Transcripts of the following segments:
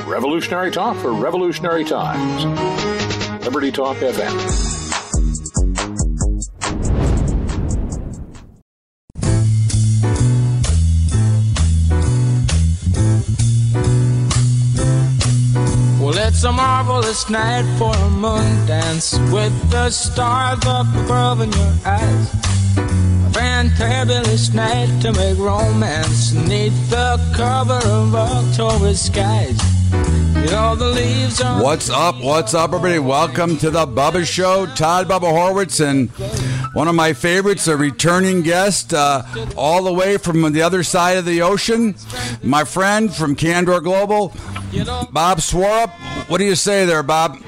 Revolutionary talk for revolutionary times. Liberty Talk FM. It's a marvelous night for a moon dance with the stars up above in your eyes. A fantabulous night to make romance neath the cover of October skies. You know the leaves are... What's up, everybody? Welcome to the Bubba Show. Todd Bubba Horwitz, and one of my favorites, a returning guest all the way from the other side of the ocean, my friend from Candor Global, Bob Swarup. What do you say there, Bob?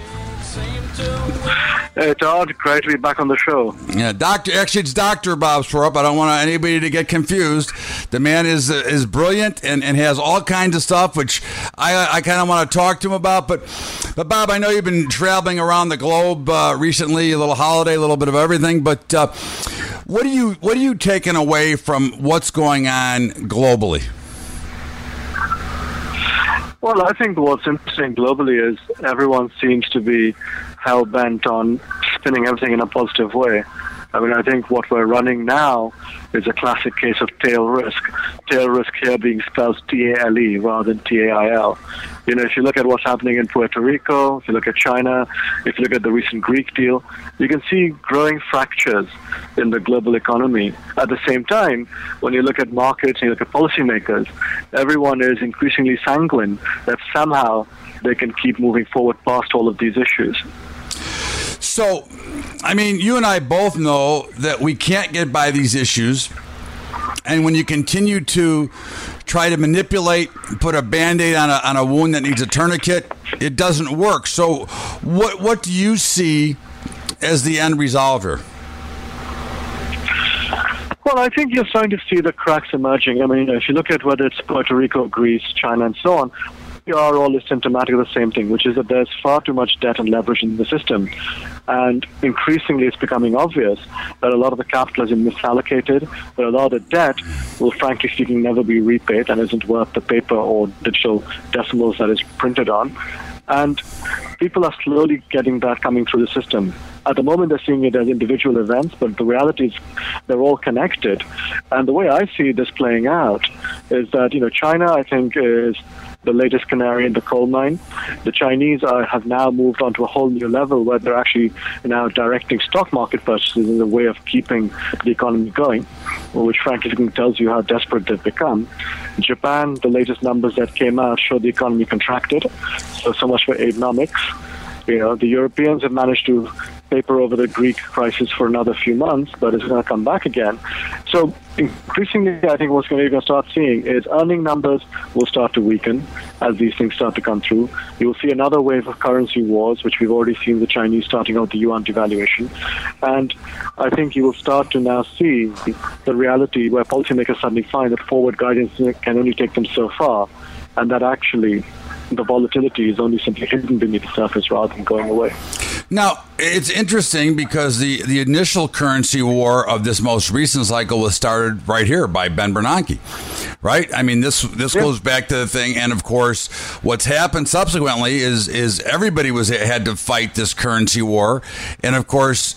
Hey, Todd. Great to be back on the show. Yeah, Actually, it's Dr. Bob Swarup. I don't want anybody to get confused. The man is brilliant and has all kinds of stuff, which I kind of want to talk to him about. But Bob, I know you've been traveling around the globe recently, a little holiday, a little bit of everything. But what are you taking away from what's going on globally? Well, I think what's interesting globally is everyone seems to be hell-bent on spinning everything in a positive way. I mean, I think what we're running now is a classic case of tail risk. Tail risk here being spelled T-A-L-E rather than T-A-I-L. You know, if you look at what's happening in Puerto Rico, if you look at China, if you look at the recent Greek deal, you can see growing fractures in the global economy. At the same time, when you look at markets and you look at policymakers, everyone is increasingly sanguine that somehow they can keep moving forward past all of these issues. So, I mean, you and I both know that we can't get by these issues. And when you continue to try to manipulate, put a Band-Aid on a wound that needs a tourniquet, it doesn't work. So what do you see as the end result here? Well, I think you're starting to see the cracks emerging. I mean, if you look at whether it's Puerto Rico, Greece, China, and so on, they are all symptomatic of the same thing, which is that there's far too much debt and leverage in the system. And increasingly it's becoming obvious that a lot of the capital has been misallocated, that a lot of the debt will, frankly speaking, never be repaid and isn't worth the paper or digital decimals that is printed on. And people are slowly getting that coming through the system. At the moment, they're seeing it as individual events, but the reality is they're all connected. And the way I see this playing out is that, China, I think, is the latest canary in the coal mine. The Chinese have now moved on to a whole new level where they're actually now directing stock market purchases in a way of keeping the economy going, which frankly tells you how desperate they've become. Japan, the latest numbers that came out showed the economy contracted, so much for Abenomics. The Europeans have managed to paper over the Greek crisis for another few months, but it's going to come back again. So increasingly, I think what you're going to start seeing is earning numbers will start to weaken as these things start to come through. You will see another wave of currency wars, which we've already seen the Chinese starting out the yuan devaluation. And I think you will start to now see the reality where policymakers suddenly find that forward guidance can only take them so far, and that actually the volatility is only simply hidden beneath the surface rather than going away. Now, it's interesting because the initial currency war of this most recent cycle was started right here by Ben Bernanke, right? I mean, this goes back to the thing. And, of course, what's happened subsequently is everybody had to fight this currency war. And, of course,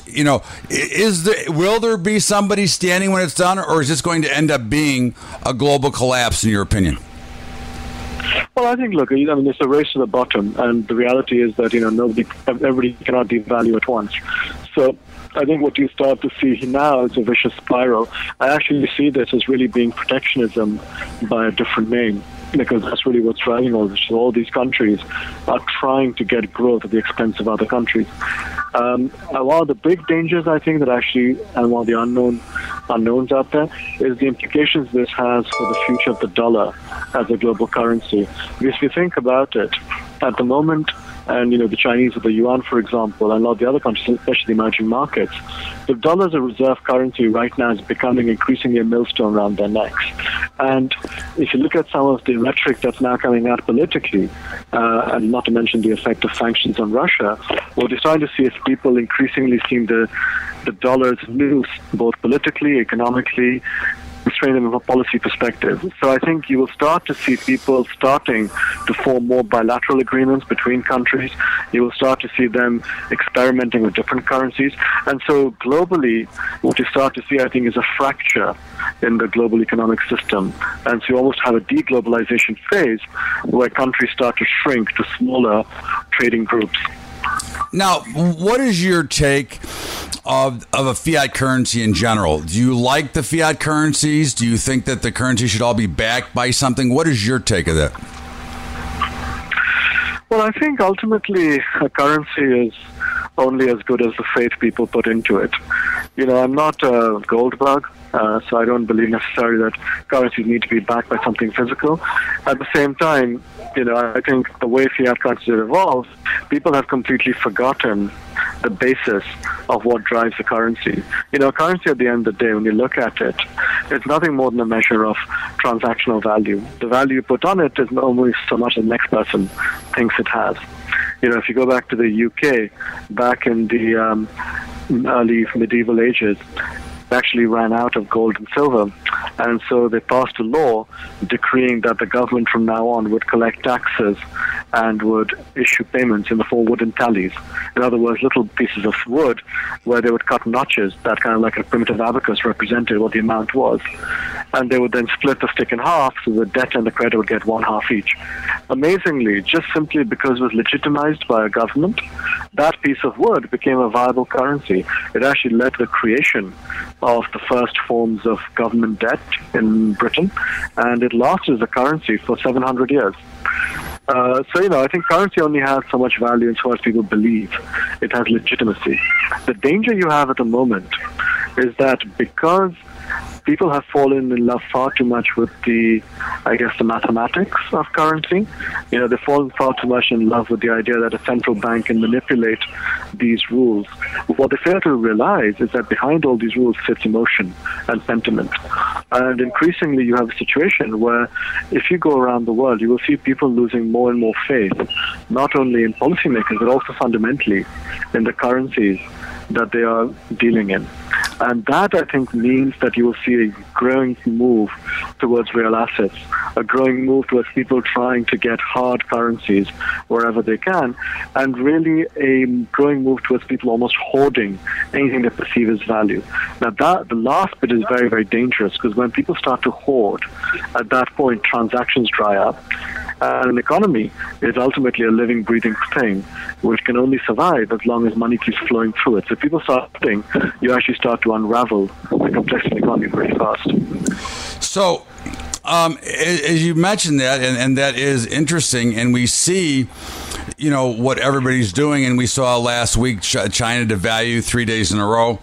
will there be somebody standing when it's done, or is this going to end up being a global collapse, in your opinion? Well, I think, look, it's a race to the bottom, and the reality is that, everybody cannot devalue at once. So I think what you start to see now is a vicious spiral. I actually see this as really being protectionism by a different name, because that's really what's driving all this. So all these countries are trying to get growth at the expense of other countries. One of the big dangers, I think, that actually, and one of the unknowns out there, is the implications this has for the future of the dollar as a global currency. Because if you think about it, at the moment, and the Chinese with the yuan, for example, and a lot of the other countries, especially the emerging markets, the dollar as a reserve currency right now is becoming increasingly a millstone around their necks. And if you look at some of the rhetoric that's now coming out politically, and not to mention the effect of sanctions on Russia, what you're starting to see is people increasingly seeing the dollar as loose, both politically, economically, constrain them from a policy perspective. So I think you will start to see people starting to form more bilateral agreements between countries. You will start to see them experimenting with different currencies. And so globally, what you start to see, I think, is a fracture in the global economic system. And so you almost have a deglobalization phase where countries start to shrink to smaller trading groups. Now, what is your take of a fiat currency in general? Do you like the fiat currencies? Do you think that the currency should all be backed by something? What is your take of that? Well, I think ultimately a currency is only as good as the faith people put into it. You know, I'm not a gold bug, so I don't believe necessarily that currencies need to be backed by something physical. At the same time, you know, I think the way fiat currencies have evolved, people have completely forgotten the basis of what drives the currency. You know, currency at the end of the day, when you look at it, it's nothing more than a measure of transactional value. The value you put on it is not only so much as the next person thinks it has. You know, if you go back to the UK, back in the early medieval ages, they actually ran out of gold and silver. And so they passed a law decreeing that the government from now on would collect taxes and would issue payments in the form of wooden tallies. In other words, little pieces of wood where they would cut notches that kind of like a primitive abacus represented what the amount was. And they would then split the stick in half so the debtor and the creditor would get one half each. Amazingly, just simply because it was legitimized by a government, that piece of wood became a viable currency. It actually led to the creation of the first forms of government debt in Britain, and it lasted as a currency for 700 years. So, you know, I think currency only has so much value as far as people believe it has legitimacy. The danger you have at the moment is that because people have fallen in love far too much with the mathematics of currency. You know, they've fallen far too much in love with the idea that a central bank can manipulate these rules. What they fail to realize is that behind all these rules sits emotion and sentiment. And increasingly you have a situation where if you go around the world, you will see people losing more and more faith, not only in policymakers, but also fundamentally in the currencies that they are dealing in. And that, I think, means that you will see a growing move towards real assets, a growing move towards people trying to get hard currencies wherever they can, and really a growing move towards people almost hoarding anything they perceive as value. Now, the last bit is very, very dangerous, because when people start to hoard, at that point, transactions dry up. And an economy is ultimately a living, breathing thing, which can only survive as long as money keeps flowing through it. So if people start hoarding, you actually start to unravel the complexity of the economy pretty fast. So, as you mentioned that, and that is interesting, and we see, you know, what everybody's doing, and we saw last week China devalue 3 days in a row.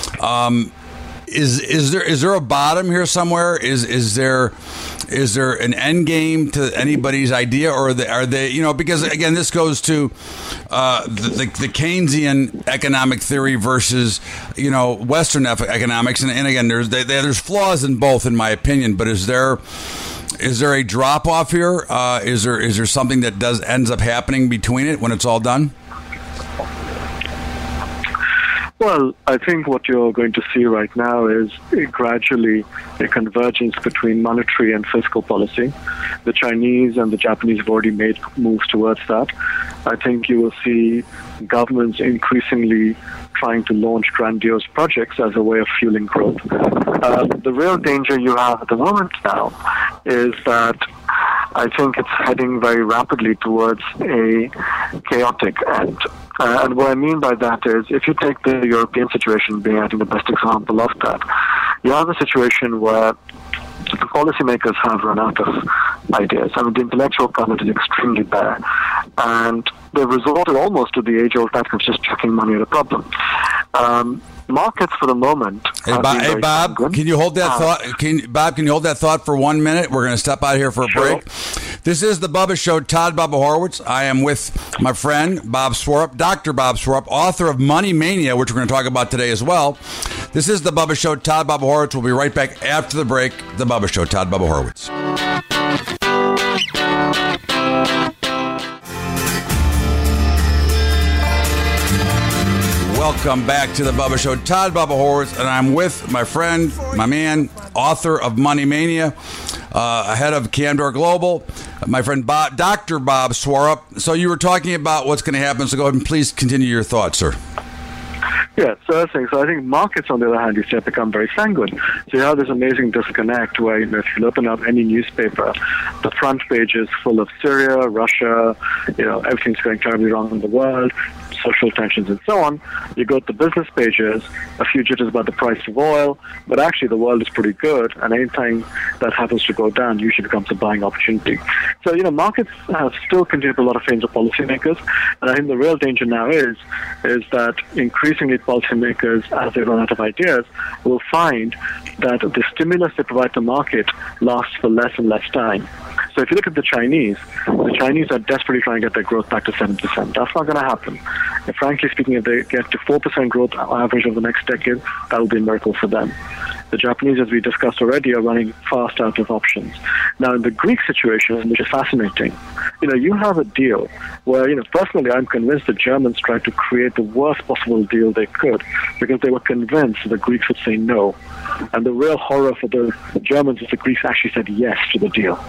Is there a bottom here somewhere? Is there an end game to anybody's idea, or are they, you know, because again, this goes to the Keynesian economic theory versus, you know, Western economics, and again, there's flaws in both, in my opinion. But is there a drop off here? Is there something that ends up happening between it when it's all done? Well, I think what you're going to see right now is gradually a convergence between monetary and fiscal policy. The Chinese and the Japanese have already made moves towards that. I think you will see governments increasingly trying to launch grandiose projects as a way of fueling growth. The real danger you have at the moment now is that I think it's heading very rapidly towards a chaotic end. And what I mean by that is, if you take the European situation being, I think, the best example of that, you have a situation where the policymakers have run out of ideas. I mean, the intellectual climate is extremely bare, and they've resorted almost to the age-old tactic of just chucking money at a problem. Markets for the moment. Hey, Bob, can you hold that thought? Bob, can you hold that thought for 1 minute? We're going to step out here for a break. This is the Bubba Show. Todd Bubba Horowitz. I am with my friend Bob Swarup, Dr. Bob Swarup, author of Money Mania, which we're going to talk about today as well. This is the Bubba Show. Todd Bubba Horowitz. We'll be right back after the break. The Bubba Show. Todd Bubba Horowitz. Welcome back to the Bubba Show. Todd Bubba Horowitz, and I'm with my friend, my man, author of Money Mania, head of Candor Global, my friend Dr. Bob Swarup. So you were talking about what's going to happen, so go ahead and please continue your thoughts, sir. Yeah, so I think markets, on the other hand, you see, have become very sanguine. So you have this amazing disconnect where, if you open up any newspaper, the front page is full of Syria, Russia, everything's going terribly wrong in the world, social tensions and so on. You go to the business pages, a few jitters about the price of oil, but actually the world is pretty good, and anything that happens to go down usually becomes a buying opportunity. So, markets have still continued to have a lot of favor of policymakers, and I think the real danger now is that increasingly policymakers, as they run out of ideas, will find that the stimulus they provide the market lasts for less and less time. So if you look at the Chinese are desperately trying to get their growth back to 7%. That's not going to happen. And frankly speaking, if they get to 4% growth average over the next decade, that will be a miracle for them. The Japanese, as we discussed already, are running fast out of options. Now, in the Greek situation, which is fascinating, you have a deal where, personally, I'm convinced the Germans tried to create the worst possible deal they could because they were convinced the Greeks would say no. And the real horror for the Germans is the Greeks actually said yes to the deal.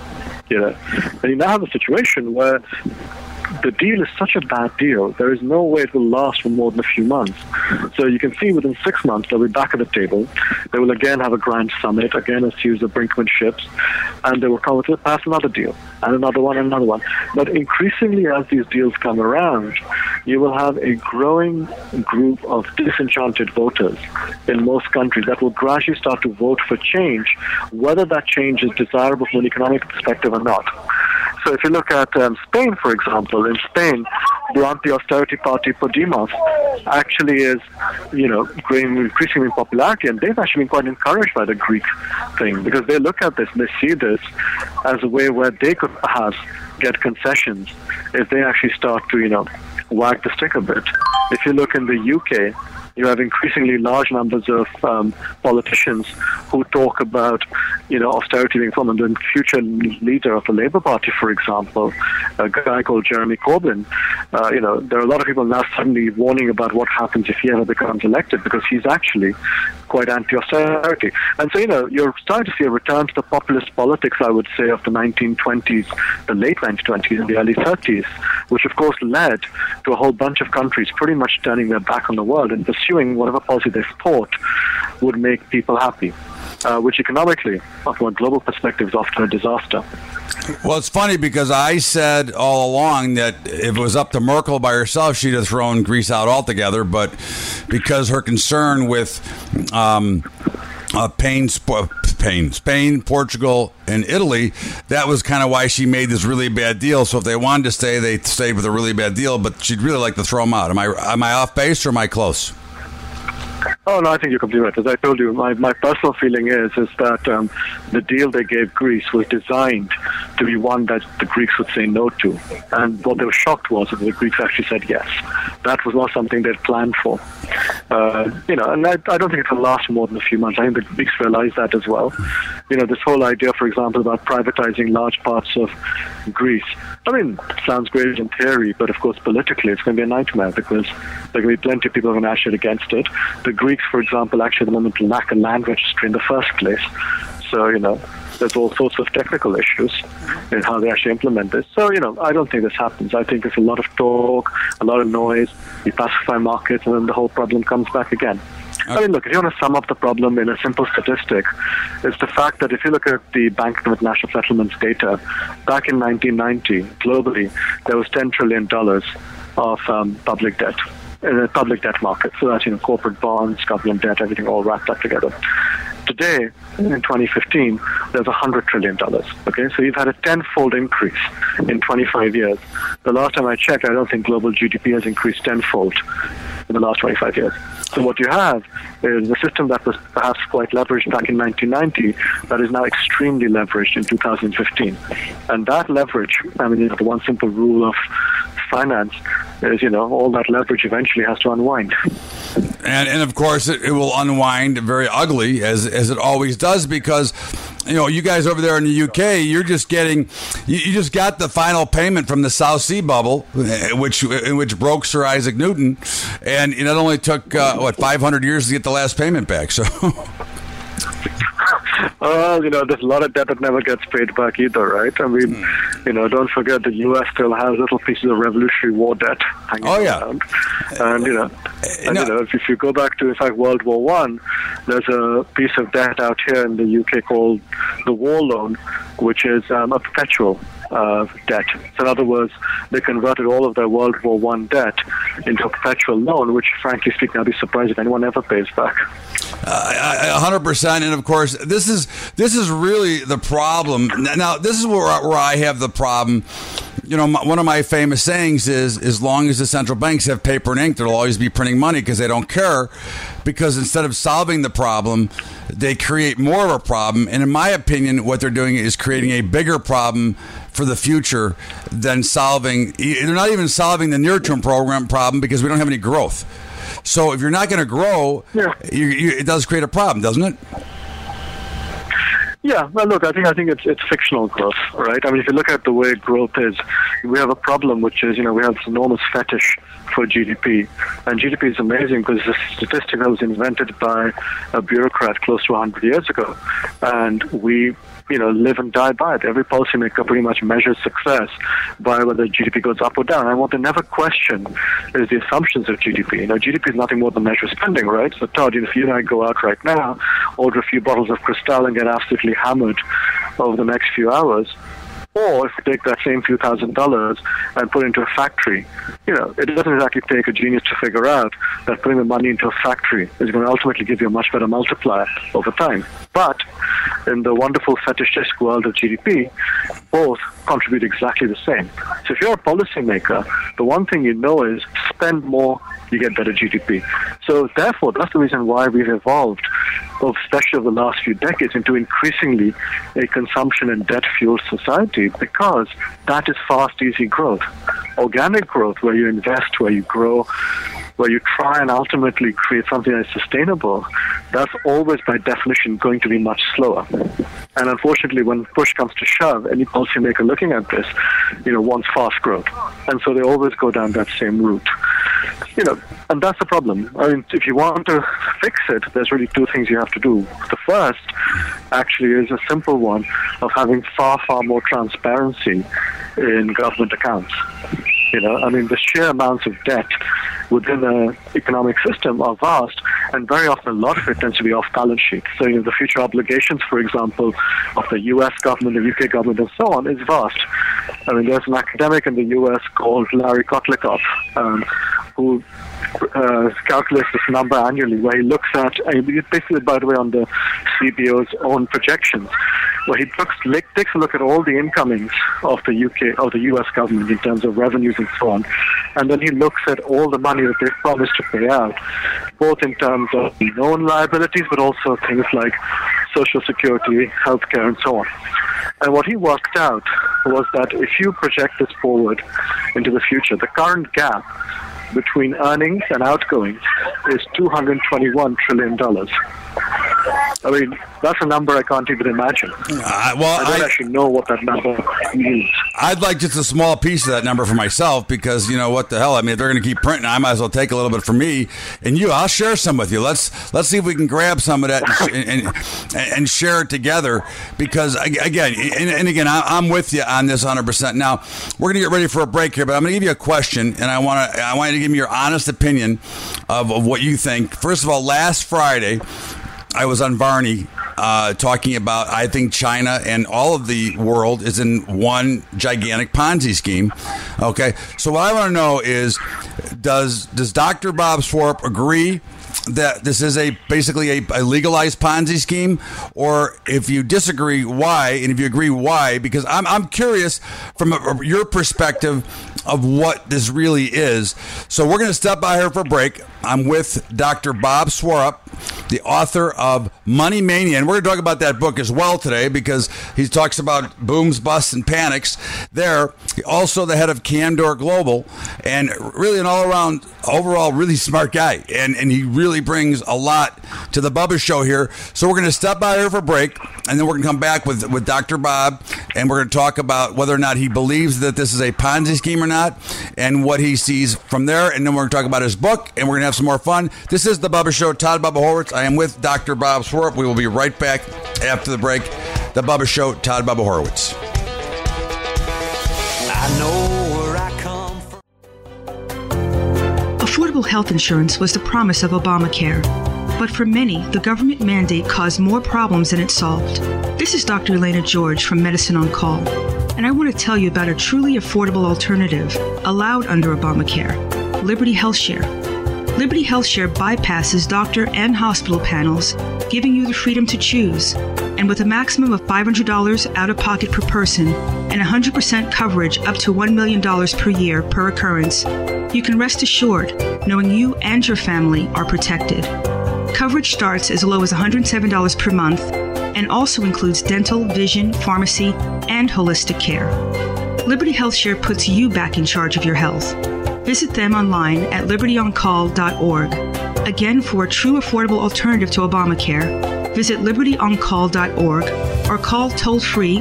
And you now have a situation where the deal is such a bad deal, there is no way it will last for more than a few months. So you can see within 6 months they'll be back at the table. They will again have a grand summit, again a series of Brinkmanships, and they will come with pass another deal, and another one, and another one. But increasingly as these deals come around, you will have a growing group of disenchanted voters in most countries that will gradually start to vote for change, whether that change is desirable from an economic perspective or not. So if you look at Spain, for example, in Spain, the anti-austerity party Podemos actually is, growing increasingly in popularity, and they've actually been quite encouraged by the Greek thing because they look at this and they see this as a way where they could perhaps get concessions if they actually start to, wag the stick a bit. If you look in the UK, you have increasingly large numbers of politicians who talk about, austerity being from, and the future leader of the Labour Party, for example, a guy called Jeremy Corbyn. There are a lot of people now suddenly warning about what happens if he ever becomes elected because he's actually quite anti-austerity. And so, you're starting to see a return to the populist politics, I would say, of the 1920s, the late 1920s and the early 30s, which of course led to a whole bunch of countries pretty much turning their back on the world and pursuing whatever policy they thought would make people happy, which economically, from a global perspective, is often a disaster. Well, it's funny because I said all along that if it was up to Merkel by herself, she'd have thrown Greece out altogether. But because her concern with Spain, Portugal, and Italy, that was kind of why she made this really bad deal. So if they wanted to stay, they stayed with a really bad deal. But she'd really like to throw them out. Am I off base or am I close? Oh, no, I think you're completely right. As I told you, my personal feeling is that the deal they gave Greece was designed to be one that the Greeks would say no to. And what they were shocked was that the Greeks actually said yes. That was not something they'd planned for. And I don't think it will last more than a few months. I think the Greeks realize that as well. This whole idea, for example, about privatizing large parts of Greece, it sounds great in theory, but of course politically it's going to be a nightmare because there are going to be plenty of people who are going to actually against it. The Greeks, for example, actually at the moment lack a land registry in the first place. So, there's all sorts of technical issues in how they actually implement this. So, I don't think this happens. I think it's a lot of talk, a lot of noise. We pacify markets, and then the whole problem comes back again. Okay. Look, if you want to sum up the problem in a simple statistic, it's the fact that if you look at the Bank of International Settlements data, back in 1990, globally, there was $10 trillion of public debt in the public debt market. So that's, corporate bonds, government debt, everything all wrapped up together. Today, in 2015, there's $100 trillion. Okay, so you've had a tenfold increase in 25 years. The last time I checked, I don't think global GDP has increased tenfold in the last 25 years. So what you have is a system that was perhaps quite leveraged back in 1990 that is now extremely leveraged in 2015. And that leverage, the one simple rule of finance is, all that leverage eventually has to unwind. And of course, it will unwind very ugly, as it always does, because you guys over there in the UK, you're just getting, you just got the final payment from the South Sea bubble, which broke Sir Isaac Newton, and it only took 500 years to get the last payment back. So. Well, there's a lot of debt that never gets paid back either, right? I mean, don't forget the U.S. still has little pieces of Revolutionary War debt hanging around. And, if you go back to, in fact, World War One, there's a piece of debt out here in the UK called the War Loan, which is a perpetual debt. So in other words, they converted all of their World War One debt into a perpetual loan, which, frankly speaking, I'd be surprised if anyone ever pays back. 100%, and of course, this is really the problem. Now, this is where I have the problem. One of my famous sayings is, as long as the central banks have paper and ink, they'll always be printing money because they don't care. Because instead of solving the problem, they create more of a problem. And in my opinion, what they're doing is creating a bigger problem for the future than solving. They're not even solving the near-term problem because we don't have any growth. So if you're not going to grow, it does create a problem, doesn't it? Yeah, well, look, I think it's fictional growth, right? I mean, if you look at the way growth is, we have a problem, which is, we have this enormous fetish for GDP. And GDP is amazing because it's a statistic that was invented by a bureaucrat close to 100 years ago. And we live and die by it. Every policymaker pretty much measures success by whether GDP goes up or down. And what they never question is the assumptions of GDP. GDP is nothing more than measured spending, right? So, Todd, if you and I go out right now, order a few bottles of Cristal and get absolutely hammered over the next few hours, or if we take that same few $1,000s and put it into a factory, it doesn't exactly take a genius to figure out that putting the money into a factory is going to ultimately give you a much better multiplier over time. But in the wonderful fetishistic world of GDP, both contribute exactly the same. So if you're a policymaker, the one thing you know is spend more, you get better GDP. So therefore, that's the reason why we've evolved, especially over the last few decades, into increasingly a consumption and debt-fueled society, because that is fast, easy growth. Organic growth, where you invest, where you grow, where you try and ultimately create something that is sustainable, that's always by definition going to be much slower. And unfortunately, when push comes to shove, any policymaker looking at this, wants fast growth. And so they always go down that same route. And that's the problem. I mean, if you want to fix it, there's really two things you have to do. The first actually is a simple one of having far, far more transparency in government accounts. The sheer amounts of debt within the economic system are vast, and very often a lot of it tends to be off balance sheet. So, the future obligations, for example, of the U.S. government, the U.K. government, and so on, is vast. I mean, there's an academic in the U.S. called Larry Kotlikoff, who calculates this number annually, where he looks at, basically, by the way, on the CBO's own projections, where he takes a look at all the incomings of the UK or the US government in terms of revenues and so on, and then he looks at all the money that they've promised to pay out, both in terms of known liabilities, but also things like Social Security, healthcare, and so on. And what he worked out was that if you project this forward into the future, the current gap between earnings and outgoings is $221 trillion. I mean, that's a number I can't even imagine. I don't actually know what that number means. I'd like just a small piece of that number for myself because, what the hell? I mean, if they're going to keep printing, I might as well take a little bit for me and you. I'll share some with you. Let's see if we can grab some of that and share it together because, again, I'm with you on this 100%. Now, we're going to get ready for a break here, but I'm going to give you a question, and I want you to give me your honest opinion of what you think. First of all, last Friday, I was on Varney talking about, I think China and all of the world is in one gigantic Ponzi scheme. Okay, so what I want to know is, does Dr. Bob Swarup agree that this is basically a legalized Ponzi scheme? Or if you disagree, why? And if you agree, why? Because I'm curious from your perspective of what this really is. So we're going to step by here for a break. I'm with Dr. Bob Swarup, the author of Money Mania. And we're going to talk about that book as well today because he talks about booms, busts, and panics there. Also the head of Candor Global and really an all-around, overall really smart guy. And he really brings a lot to the Bubba Show here. So we're going to step by here for a break, and then we're going to come back with Dr. Bob, and we're going to talk about whether or not he believes that this is a Ponzi scheme or not and what he sees from there. And then we're going to talk about his book, and we're going to have some more fun. This is The Bubba Show. Todd Bubba Horwitz. I am with Dr. Bob Swartz. We will be right back after the break. The Bubba Show. Todd Bubba Horwitz. I know where I come from. Affordable health insurance was the promise of Obamacare. But for many, the government mandate caused more problems than it solved. This is Dr. Elena George from Medicine on Call, and I want to tell you about a truly affordable alternative allowed under Obamacare, Liberty HealthShare. Liberty HealthShare bypasses doctor and hospital panels, giving you the freedom to choose. And with a maximum of $500 out of pocket per person and 100% coverage up to $1 million per year per occurrence, you can rest assured knowing you and your family are protected. Coverage starts as low as $107 per month and also includes dental, vision, pharmacy, and holistic care. Liberty HealthShare puts you back in charge of your health. Visit them online at libertyoncall.org. Again, for a true affordable alternative to Obamacare, visit libertyoncall.org or call toll-free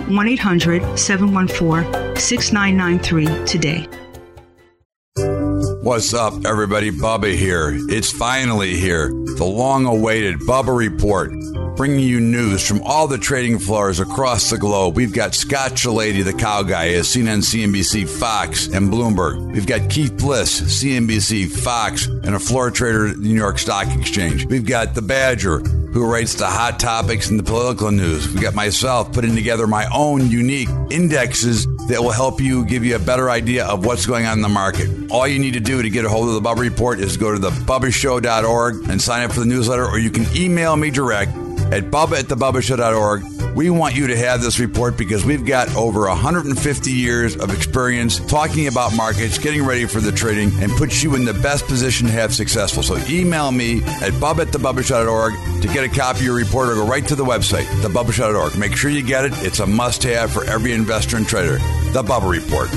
1-800-714-6993 today. What's up, everybody? Bubba here. It's finally here. The long-awaited Bubba Report, bringing you news from all the trading floors across the globe. We've got Scott Shellady, the cow guy, at CNN, CNBC, Fox, and Bloomberg. We've got Keith Bliss, CNBC, Fox, and a floor trader at the New York Stock Exchange. We've got the Badger, who rates the hot topics and the political news. We've got myself putting together my own unique indexes that will help you, give you a better idea of what's going on in the market. All you need to do to get a hold of the Bubba Report is go to thebubbashow.org and sign up for the newsletter, or you can email me direct at bubba@thebubbashow.org. We want you to have this report because we've got over 150 years of experience talking about markets, getting ready for the trading, and puts you in the best position to have successful. So email me at bubba@thebubbashow.org to get a copy of your report, or go right to the website, thebubbashow.org. Make sure you get it. It's a must-have for every investor and trader. The Bubba Report.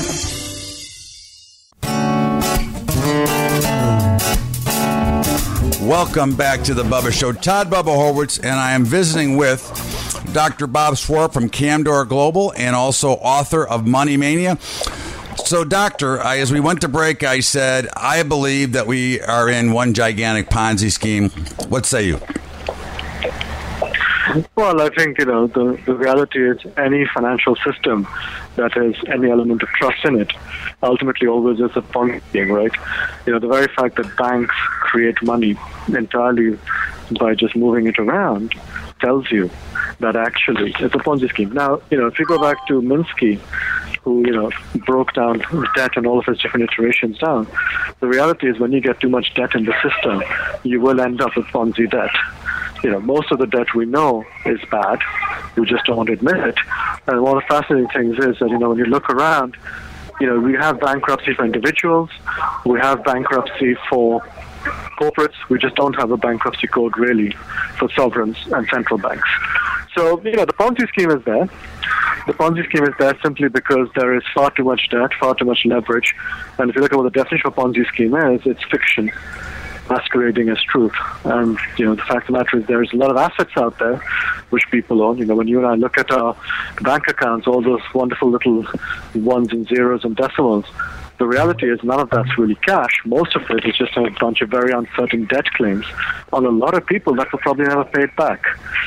Welcome back to the Bubba Show. Todd Bubba Horwitz, and I am visiting with Dr. Bob Swartz from Camdor Global and also author of Money Mania. So, Doctor, as we went to break, I said, I believe that we are in one gigantic Ponzi scheme. What say you? Well, I think, the reality is any financial system that has any element of trust in it ultimately always is a Ponzi scheme, right? The very fact that banks create money entirely by just moving it around tells you that actually it's a Ponzi scheme. Now, if you go back to Minsky, who, broke down debt and all of his different iterations down, the reality is when you get too much debt in the system, you will end up with Ponzi debt. Most of the debt we know is bad. We just don't admit it. And one of the fascinating things is that, when you look around, we have bankruptcy for individuals. We have bankruptcy for corporates. We just don't have a bankruptcy code, really, for sovereigns and central banks. So, the Ponzi scheme is there. The Ponzi scheme is there simply because there is far too much debt, far too much leverage. And if you look at what the definition of a Ponzi scheme is, it's fiction masquerading as truth. And, the fact of the matter is there's a lot of assets out there which people own. When you and I look at our bank accounts, all those wonderful little ones and zeros and decimals, the reality is none of that's really cash. Most of it is just a bunch of very uncertain debt claims on a lot of people that will probably never pay it back.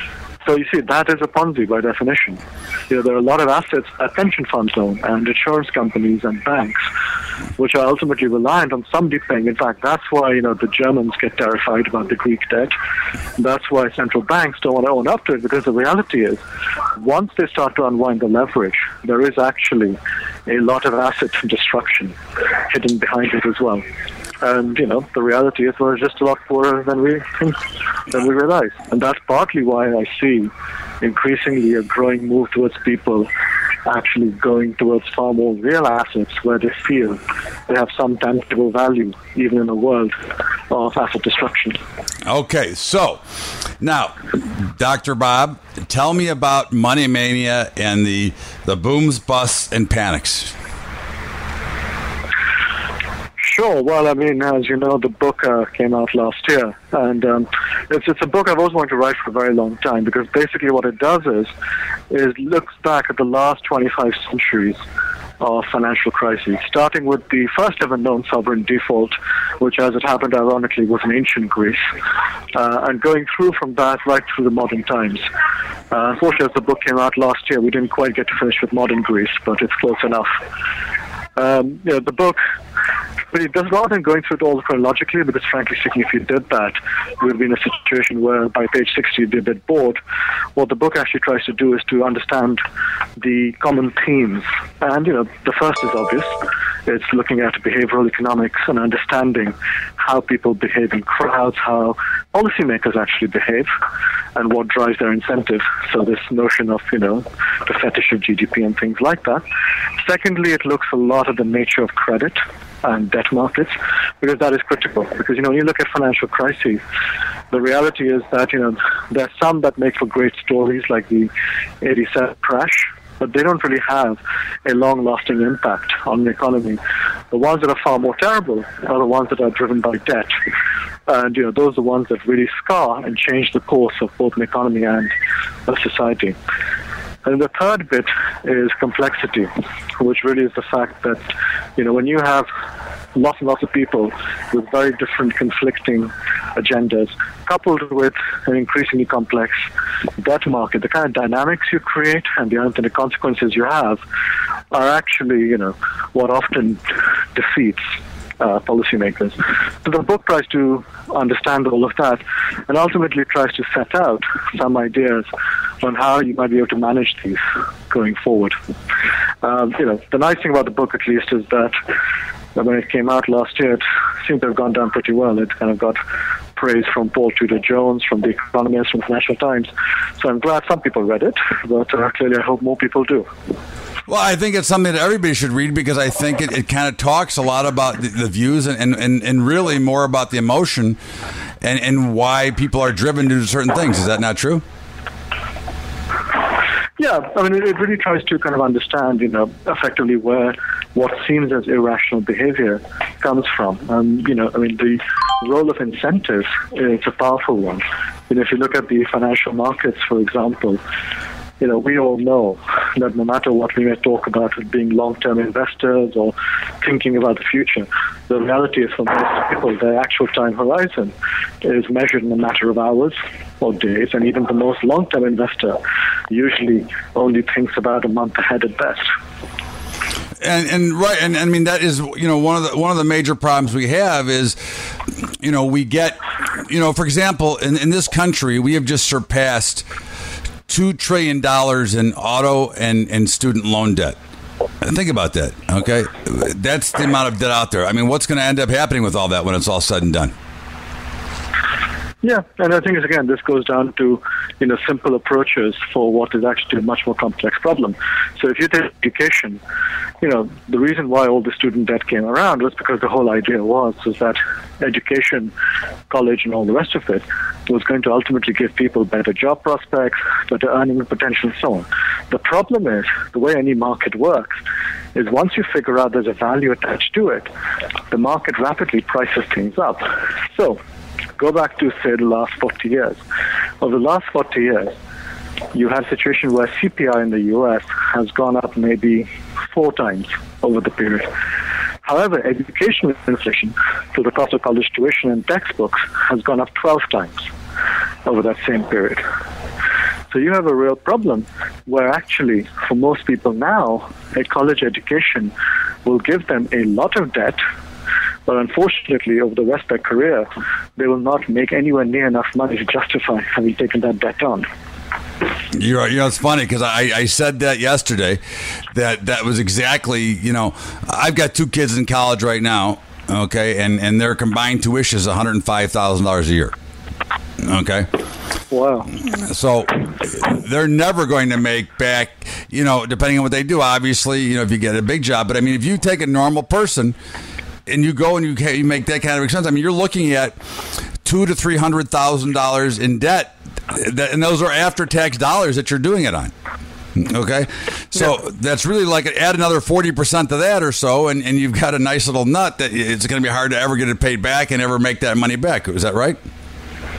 So you see, that is a Ponzi by definition. There are a lot of assets that pension funds own and insurance companies and banks, which are ultimately reliant on somebody paying. In fact, that's why, the Germans get terrified about the Greek debt. That's why central banks don't want to own up to it, because the reality is, once they start to unwind the leverage, there is actually a lot of asset destruction hidden behind it as well. And, the reality is we're just a lot poorer than we realize. And that's partly why I see increasingly a growing move towards people actually going towards far more real assets where they feel they have some tangible value, even in a world of asset destruction. Okay, so now, Dr. Bob, tell me about Money Mania and the booms, busts, and panics. Sure. Well, as you know, the book came out last year, and it's a book I've always wanted to write for a very long time, because basically what it does is looks back at the last 25 centuries of financial crises, starting with the first ever known sovereign default, which, as it happened, ironically, was in ancient Greece, and going through from that right through the modern times. Unfortunately, as the book came out last year, we didn't quite get to finish with modern Greece, but it's close enough. The book really does rather than going through it all chronologically, because frankly speaking, if you did that, we'd be in a situation where by page 60 you'd be a bit bored. What the book actually tries to do is to understand the common themes. And, the first is obvious. It's looking at behavioral economics and understanding how people behave in crowds, how policymakers actually behave, and what drives their incentive. So this notion of, the fetish of GDP and things like that. Secondly, it looks a lot at the nature of credit and debt markets, because that is critical. Because, when you look at financial crises, the reality is that, there are some that make for great stories, like the 87 crash, but they don't really have a long-lasting impact on the economy. The ones that are far more terrible are the ones that are driven by debt. And, those are the ones that really scar and change the course of both an economy and a society. And the third bit is complexity, which really is the fact that, when you have lots and lots of people with very different conflicting agendas, coupled with an increasingly complex debt market, the kind of dynamics you create and the unintended consequences you have are actually, what often defeats policymakers. So the book tries to understand all of that and ultimately tries to set out some ideas on how you might be able to manage these going forward. The nice thing about the book, at least, is that when it came out last year, it seemed to have gone down pretty well. It kind of got praise from Paul Tudor Jones, from The Economist, from the Financial Times. So I'm glad some people read it, but clearly I hope more people do. Well, I think it's something that everybody should read, because I think it kind of talks a lot about the views and really more about the emotion and why people are driven to do certain things. Is that not true? Yeah, it really tries to kind of understand, effectively where what seems as irrational behavior comes from. The role of incentive is a powerful one. If you look at the financial markets, for example, we all know that no matter what we may talk about as being long-term investors or thinking about the future, the reality is for most people, their actual time horizon is measured in a matter of hours or days, and even the most long-term investor usually only thinks about a month ahead at best. And that is one of the major problems we have is we get for example in this country we have just surpassed $2 trillion in auto and student loan debt. Think about that, okay? That's the amount of debt out there. What's going to end up happening with all that when it's all said and done? Yeah, and I think, again, this goes down to, simple approaches for what is actually a much more complex problem. So if you take education, the reason why all the student debt came around was because the whole idea was that education, college, and all the rest of it was going to ultimately give people better job prospects, better earning potential, and so on. The problem is, the way any market works is once you figure out there's a value attached to it, the market rapidly prices things up. So go back to, say, the last 40 years. Over the last 40 years, you had a situation where CPI in the U.S. has gone up maybe 4 times over the period. However, educational inflation, so the cost of college tuition and textbooks, has gone up 12 times over that same period. So you have a real problem where actually, for most people now, a college education will give them a lot of debt, but unfortunately, over the rest of their career, they will not make anywhere near enough money to justify having taken that debt on. It's funny because I said that yesterday, that was exactly, I've got 2 kids in college right now, okay, and their combined tuition is $105,000 a year, okay? Wow. So they're never going to make back, depending on what they do, obviously, if you get a big job, but if you take a normal person and you go and you make that kind of expense, you're looking at $200,000 to $300,000 in debt, and those are after-tax dollars that you're doing it on. Okay, so that's really like add another 40% to that or so, and you've got a nice little nut that it's going to be hard to ever get it paid back and ever make that money back. Is that right?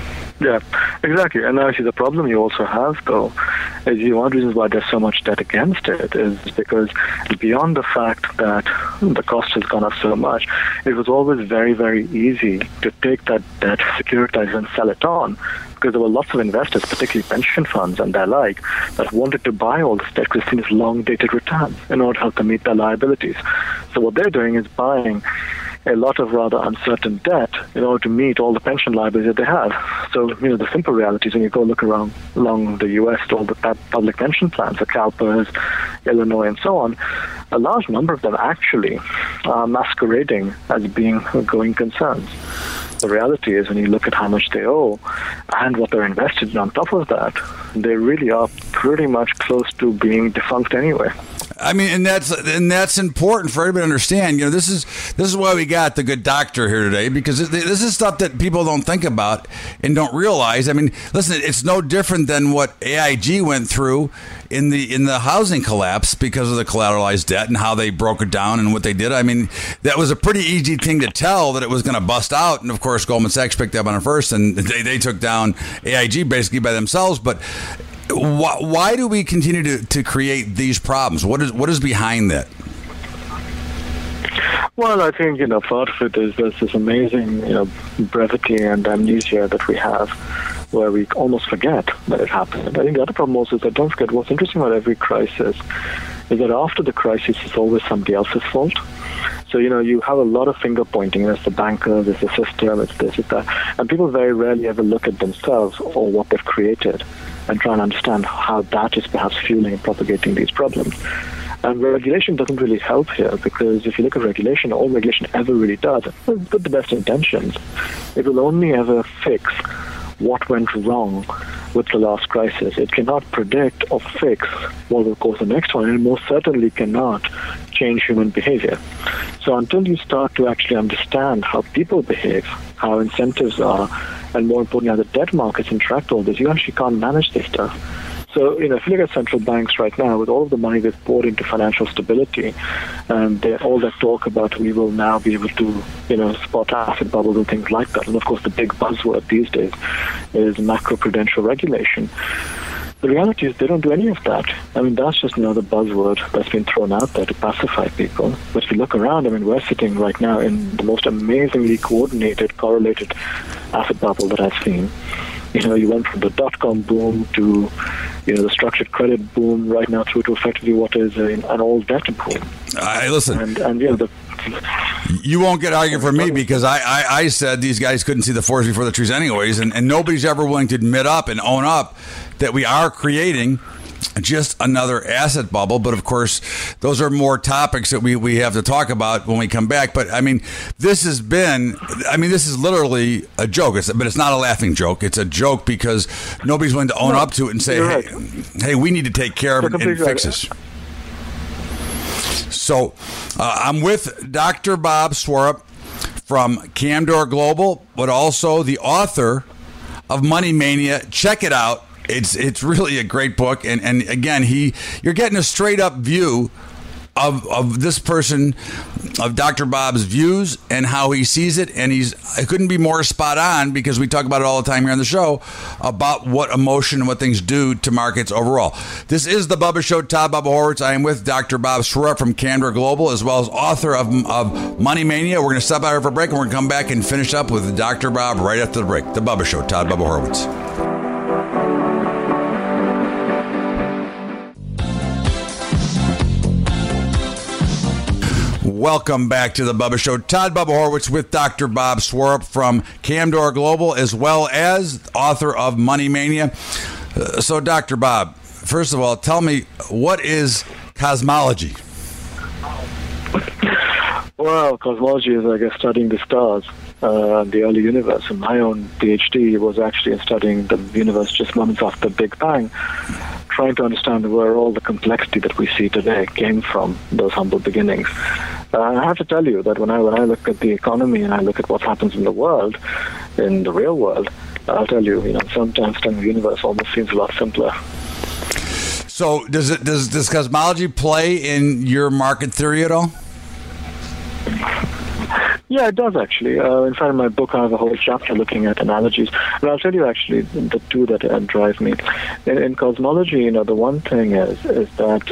Yeah, exactly. And actually, the problem you also have, though, is one of the reasons why there's so much debt against it is because beyond the fact that the cost has gone up so much, it was always very, very easy to take that debt, securitize and sell it on, because there were lots of investors, particularly pension funds and their like, that wanted to buy all this debt because it's seen as long-dated returns in order to help them meet their liabilities. So what they're doing is buying a lot of rather uncertain debt in order to meet all the pension liabilities that they have. So, the simple reality is when you go look around along the U.S. to all the public pension plans, the CalPERS, Illinois, and so on, a large number of them actually are masquerading as being going concerns. The reality is when you look at how much they owe and what they're invested in on top of that, they really are pretty much close to being defunct anyway. I mean, and that's important for everybody to understand. This is why we got the good doctor here today, because this is stuff that people don't think about and don't realize. I mean, listen, it's no different than what AIG went through in the housing collapse because of the collateralized debt and how they broke it down and what they did. I mean, that was a pretty easy thing to tell that it was going to bust out, and of course, Goldman Sachs picked up on it first, and they took down AIG basically by themselves, but. Why do we continue to create these problems? What is behind that? Well, I think, part of it is there's this amazing, brevity and amnesia that we have where we almost forget that it happened. I think the other problem also is that don't forget what's interesting about every crisis is that after the crisis, it's always somebody else's fault. So, you have a lot of finger pointing. There's the bankers, there's the system, it's this, it's that. And people very rarely ever look at themselves or what they've created and try and understand how that is perhaps fueling and propagating these problems. And regulation doesn't really help here, because if you look at regulation, all regulation ever really does, with the best intentions, it will only ever fix what went wrong with the last crisis. It cannot predict or fix what will cause the next one, and it most certainly cannot change human behavior. So until you start to actually understand how people behave, how incentives are, and more importantly, how the debt markets interact with all this, you actually can't manage this stuff. So, if you look at central banks right now, with all of the money they've poured into financial stability, and all that talk about we will now be able to, spot asset bubbles and things like that. And of course, the big buzzword these days is macroprudential regulation. The reality is they don't do any of that. I mean, that's just another buzzword that's been thrown out there to pacify people. But if you look around, we're sitting right now in the most amazingly coordinated, correlated asset bubble that I've seen. You went from the dot-com boom to, the structured credit boom right now through to effectively what is an all-debt boom. Listen. And you won't get argued for me because I said these guys couldn't see the forest before the trees anyways, and nobody's ever willing to admit up and own up that we are creating just another asset bubble. But of course, those are more topics that we have to talk about when we come back. But this is literally a joke. But it's not a laughing joke. It's a joke because nobody's willing to own up to it and say, hey, we need to take care of it and fix this. So I'm with Dr. Bob Swarup from Camdor Global, but also the author of Money Mania. Check it out. It's really a great book, and again, you're getting a straight up view of this person, of Dr. Bob's views and how he sees it, and I couldn't be more spot on because we talk about it all the time here on the show about what emotion and what things do to markets overall. This is the Bubba Show. Todd Bubba Horwitz. I am with Dr. Bob Swarup from Camdor Global, as well as author of Money Mania. We're going to stop out here for a break, and we're going to come back and finish up with Dr. Bob right after the break. The Bubba Show. Todd Bubba Horwitz. Welcome back to the Bubba Show. Todd Bubba Horwitz with Dr. Bob Swarup from Camdor Global, as well as author of Money Mania. So, Dr. Bob, first of all, tell me, what is cosmology? Well, cosmology is, I guess, studying the stars, the early universe. And my own PhD was actually studying the universe just moments after the Big Bang, trying to understand where all the complexity that we see today came from, those humble beginnings. I have to tell you that when I look at the economy and I look at what happens in the world, in the real world, I'll tell you, sometimes the universe almost seems a lot simpler. So does cosmology play in your market theory at all? Yeah, it does actually. In fact, in my book, I have a whole chapter looking at analogies. And I'll tell you actually the two that drive me. In cosmology, the one thing is that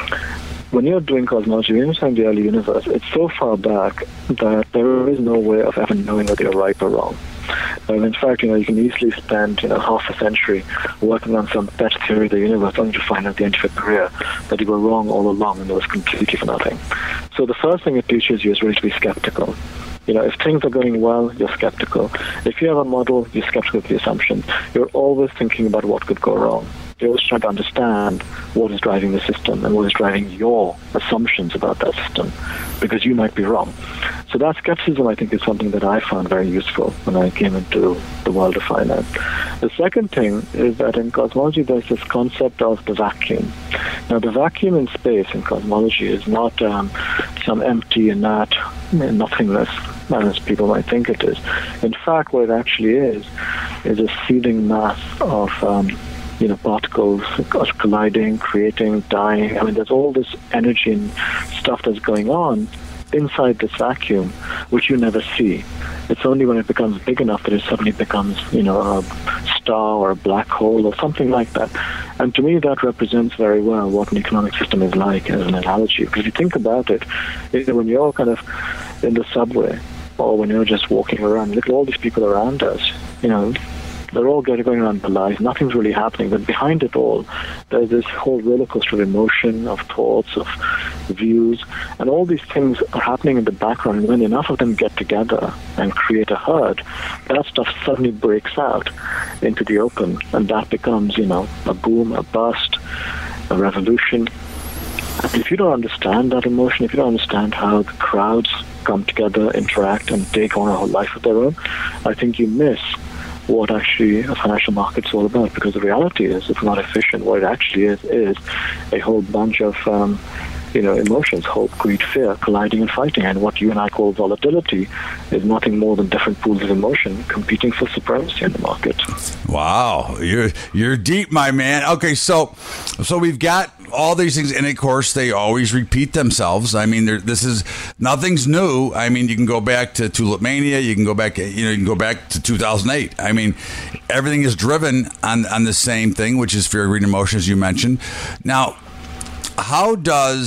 when you're doing cosmology, when you're studying the early universe, it's so far back that there is no way of ever knowing whether you're right or wrong. In fact, you can easily spend half a century working on some pet theory of the universe only to find out at the end of your career that you were wrong all along and it was completely for nothing. So the first thing it teaches you is really to be skeptical. If things are going well, you're skeptical. If you have a model, you're skeptical of the assumptions. You're always thinking about what could go wrong. You're always trying to understand what is driving the system and what is driving your assumptions about that system, because you might be wrong. So that skepticism, I think, is something that I found very useful when I came into the world of finance. The second thing is that in cosmology, there's this concept of the vacuum. Now, the vacuum in space in cosmology is not some empty, inert, nothingness, as people might think it is. In fact, what it actually is a seething mass of particles colliding, creating, dying. I mean, there's all this energy and stuff that's going on inside this vacuum, which you never see. It's only when it becomes big enough that it suddenly becomes, a star or a black hole or something like that. And to me, that represents very well what an economic system is like as an analogy. Because if you think about it, when you're kind of in the subway or when you're just walking around, look at all these people around us, they're all going around their lives. Nothing's really happening. But behind it all, there's this whole roller coaster of emotion, of thoughts, of views. And all these things are happening in the background. And when enough of them get together and create a herd, that stuff suddenly breaks out into the open. And that becomes, a boom, a bust, a revolution. If you don't understand that emotion, if you don't understand how the crowds come together, interact, and take on a whole life of their own, I think you miss what actually a financial market's all about, because the reality is it's not efficient. What it actually is a whole bunch of emotions, hope, greed, fear, colliding and fighting. And what you and I call volatility is nothing more than different pools of emotion competing for supremacy in the market. Wow, you're deep, my man. Okay, so we've got all these things, and of course they always repeat themselves. I mean, nothing's new. I mean, you can go back to Tulip Mania, you can go back to 2008. I mean, everything is driven on the same thing, which is fear, greed, and emotion, as you mentioned. Now, how do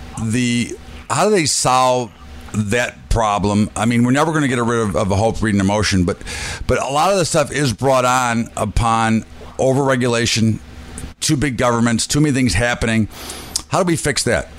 they solve that problem? I mean, we're never going to get rid of a hope, greed, and emotion, but a lot of the stuff is brought on upon overregulation, too big governments, too many things happening. How do we fix that?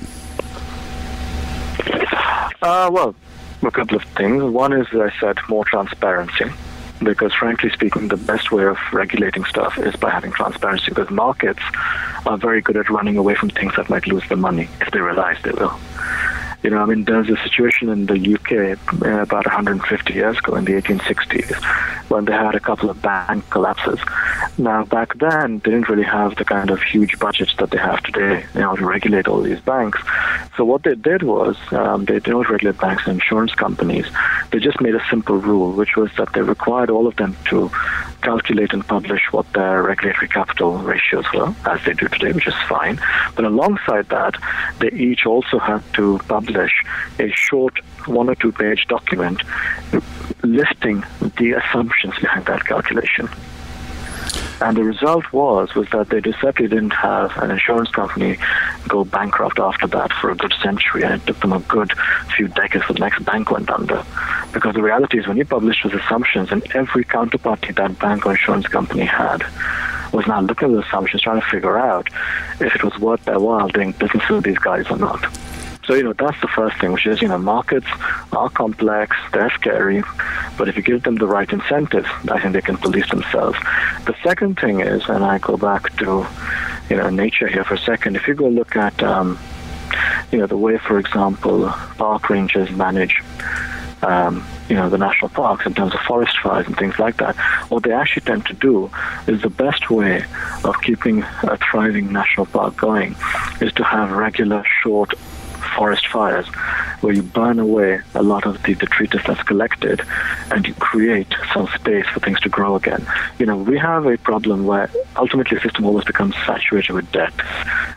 Well, a couple of things. One is, as I said, more transparency. Because frankly speaking, the best way of regulating stuff is by having transparency, because markets are very good at running away from things that might lose their money if they realize they will. There's a situation in the UK about 150 years ago in the 1860s when they had a couple of bank collapses. Now, back then, they didn't really have the kind of huge budgets that they have today, to regulate all these banks. So what they did was they didn't regulate banks and insurance companies. They just made a simple rule, which was that they required all of them to calculate and publish what their regulatory capital ratios were, as they do today, which is fine. But alongside that, they each also had to publish a short 1 or 2 page document listing the assumptions behind that calculation. And the result was that they deceptively didn't have an insurance company go bankrupt after that for a good century, and it took them a good few decades for the next bank went under. Because the reality is when you publish those assumptions, and every counterparty that bank or insurance company had was now looking at the assumptions, trying to figure out if it was worth their while doing business with these guys or not. So, that's the first thing, which is, markets are complex, they're scary, but if you give them the right incentives, I think they can police themselves. The second thing is, and I go back to, nature here for a second, if you go look at, the way, for example, park rangers manage, the national parks in terms of forest fires and things like that, what they actually tend to do is the best way of keeping a thriving national park going is to have regular, short forest fires where you burn away a lot of the detritus that's collected and you create some space for things to grow again. We have a problem where ultimately the system always becomes saturated with debt.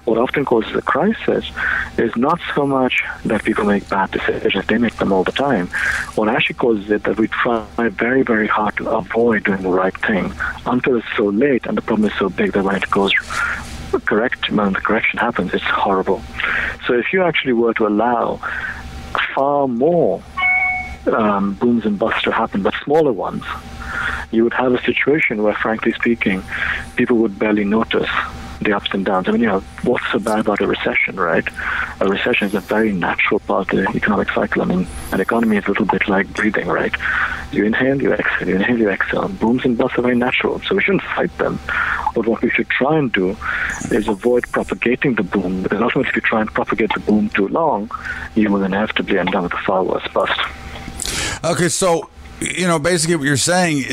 What often causes a crisis is not so much that people make bad decisions, they make them all the time. What actually causes it that we try very, very hard to avoid doing the right thing until it's so late and the problem is so big that when it goes correct, when the correction happens, it's horrible. So if you actually were to allow far more booms and busts to happen, but smaller ones, you would have a situation where, frankly speaking, people would barely notice the ups and downs. I mean, what's so bad about a recession, right? A recession is a very natural part of the economic cycle. I mean, an economy is a little bit like breathing, right? You inhale, you exhale, you inhale, you exhale. Booms and busts are very natural, so we shouldn't fight them. But what we should try and do is avoid propagating the boom, because ultimately if you try and propagate the boom too long, you will inevitably end up with a far worse bust. Okay, so basically what you're saying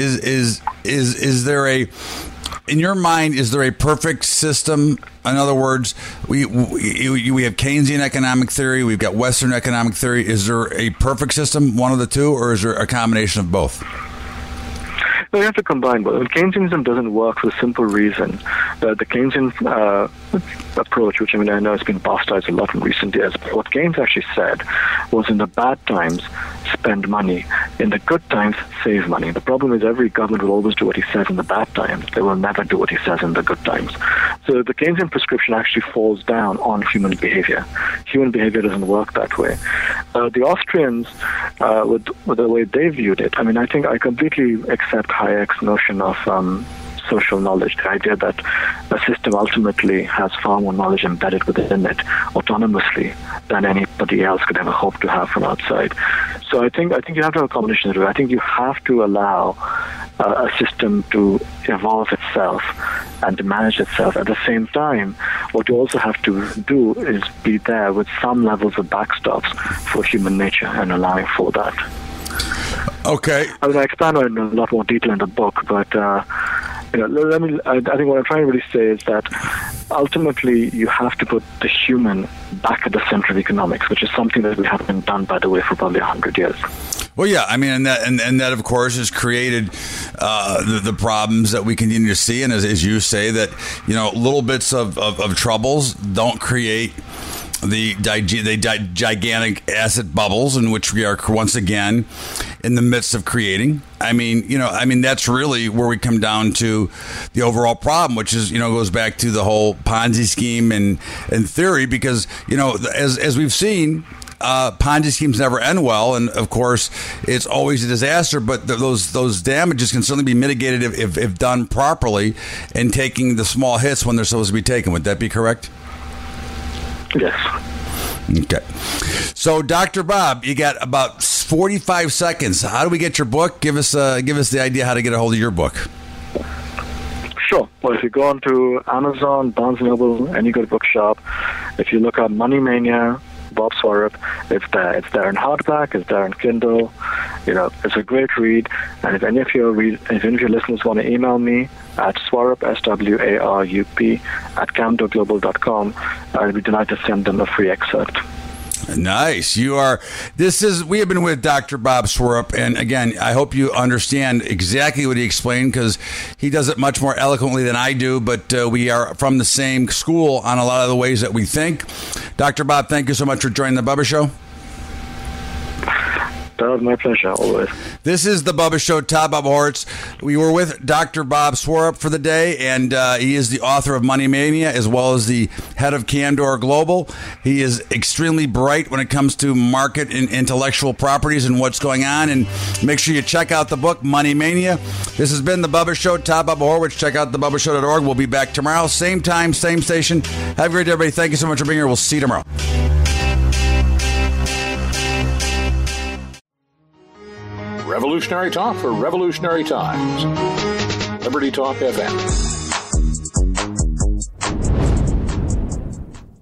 is there in your mind, is there a perfect system? In other words, we have Keynesian economic theory, we've got Western economic theory. Is there a perfect system, one of the two, or is there a combination of both? No, you have to combine both. Keynesianism doesn't work for the simple reason that the Keynesian approach, which I know has been bastardized a lot in recent years, but what Keynes actually said was in the bad times, spend money. In the good times, save money. The problem is every government will always do what he says in the bad times. They will never do what he says in the good times. So the Keynesian prescription actually falls down on human behavior. Human behavior doesn't work that way. The Austrians, with the way they viewed it, I think I completely accept Hayek's notion of social knowledge, the idea that a system ultimately has far more knowledge embedded within it autonomously than anybody else could ever hope to have from outside. So I think you have to have a combination of it. I think you have to allow a system to evolve itself and to manage itself. At the same time, what you also have to do is be there with some levels of backstops for human nature and allowing for that. Okay. I expand on it in a lot more detail in the book, but I think what I'm trying to really say is that ultimately you have to put the human back at the center of economics, which is something that we haven't done, by the way, for probably 100 years. Well, yeah, and that of course has created the problems that we continue to see, and as you say, that little bits of troubles don't create the gigantic asset bubbles in which we are once again in the midst of creating. That's really where we come down to the overall problem, which is, goes back to the whole Ponzi scheme and theory, because, as we've seen, Ponzi schemes never end well, and of course it's always a disaster, but those damages can certainly be mitigated if done properly and taking the small hits when they're supposed to be taken. Would that be correct? Yes. Okay. So, Dr. Bob, you got about 45 seconds. How do we get your book? Give us the idea how to get a hold of your book. Sure. Well, if you go on to Amazon, Barnes & Noble, any good bookshop, if you look up Money Mania, Bob Swarup, it's there. It's there in hardback. It's there in Kindle. It's a great read. And if any of your listeners want to email me at Swarup, SWARUP, @camdoglobal.com, I'll be delighted to send them a free excerpt. Nice. We have been with Dr. Bob Swarup, and again, I hope you understand exactly what he explained, because he does it much more eloquently than I do, but we are from the same school on a lot of the ways that we think. Dr. Bob, thank you so much for joining the Bubba Show. That was my pleasure, always. This is the Bubba Show, Todd Bubba Hortz. We were with Dr. Bob Swarup for the day, and he is the author of Money Mania, as well as the head of Camdor Global. He is extremely bright when it comes to market and intellectual properties and what's going on, and make sure you check out the book, Money Mania. This has been the Bubba Show, Todd Bubba Horwitz. Check out thebubbashow.org. We'll be back tomorrow, same time, same station. Have a great day, everybody. Thank you so much for being here. We'll see you tomorrow. Revolutionary talk for revolutionary times. Liberty Talk FM.